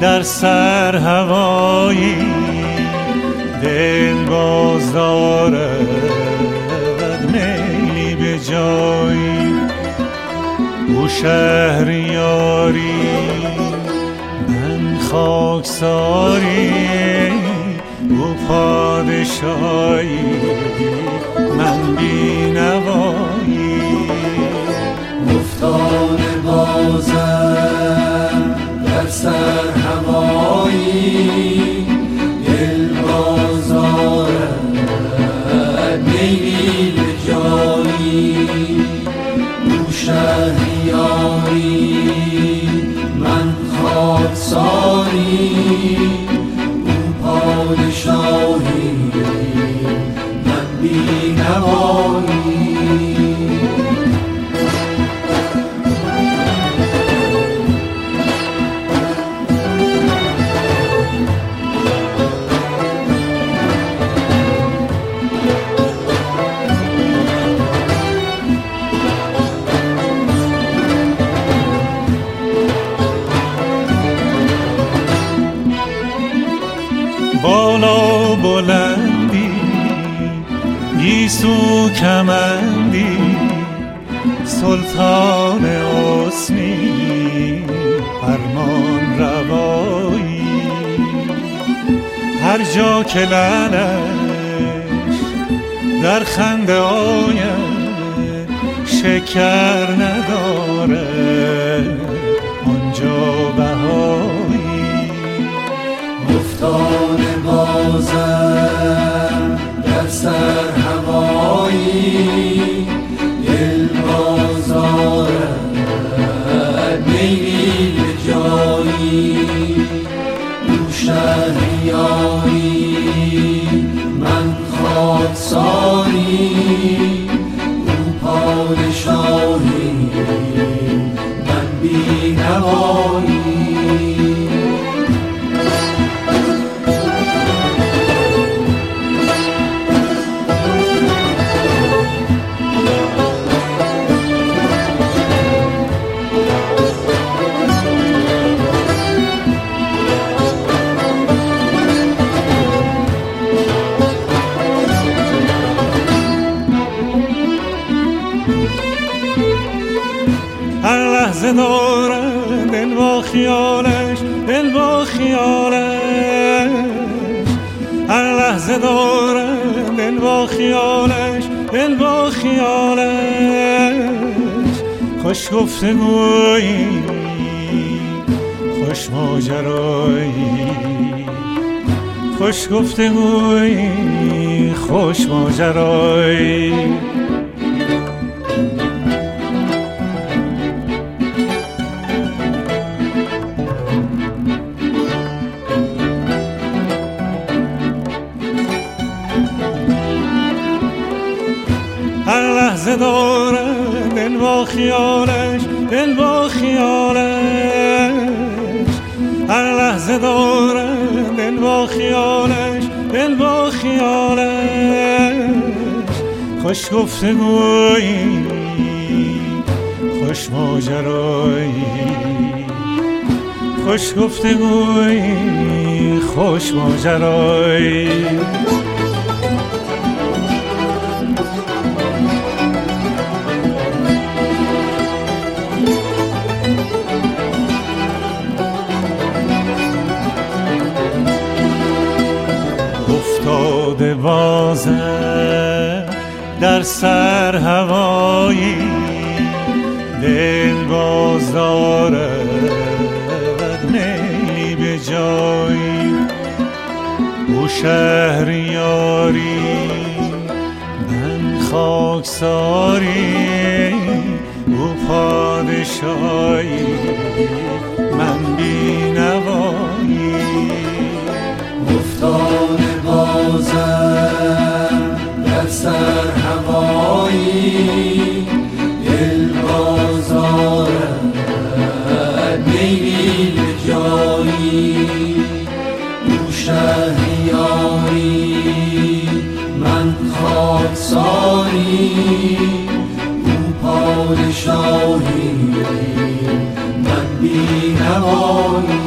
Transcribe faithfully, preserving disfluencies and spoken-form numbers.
در سر هوایی دل باز دارد میلی به جایی. او شهریاری من خاکساری، او پادشاهی من بی‌نوایی. افتاده بازم در سر هوایی دل باز دارد میلی به جایی. او شهریاری من خاکساری، او پادشاهی من بی‌نوایی. بالا بلندی گیسو کمندی، سلطان حسنی فرمان روایی. هر جا که لعلش در خنده آید شکر نداره آنجا بهایی. افتاده بازم در سر هوایی دل باز دارد میلی به جایی. او شهریاری من خاکساری، او پادشاهی من بی‌نوایی. هر لحظه دارم دل با خیالش، دل با خیالش. هر لحظه دارم دل با خیالش، دل با خیالش. خوش گفتگویی خوش ماجرایی، خوش گفتگویی خوش ماجرایی. هر لحظه دارم دل با خیالش، دل با خیالش. هر لحظه دارم دل با خیالش، دل با خیالش. خوش گفتگویی خوش ماجرایی، خوش گفتگویی خوش ماجرایی. افتاده بازم در سر هوایی دل باز دارد میلی به جایی. او شهریاری من خاکساری، او پادشاهی من بی‌نوایی. افتاده بازم در سر هوایی دل باز دارد میلی به جایی. او شهریاری من خاکساری، او پادشاهی من بی‌نوایی.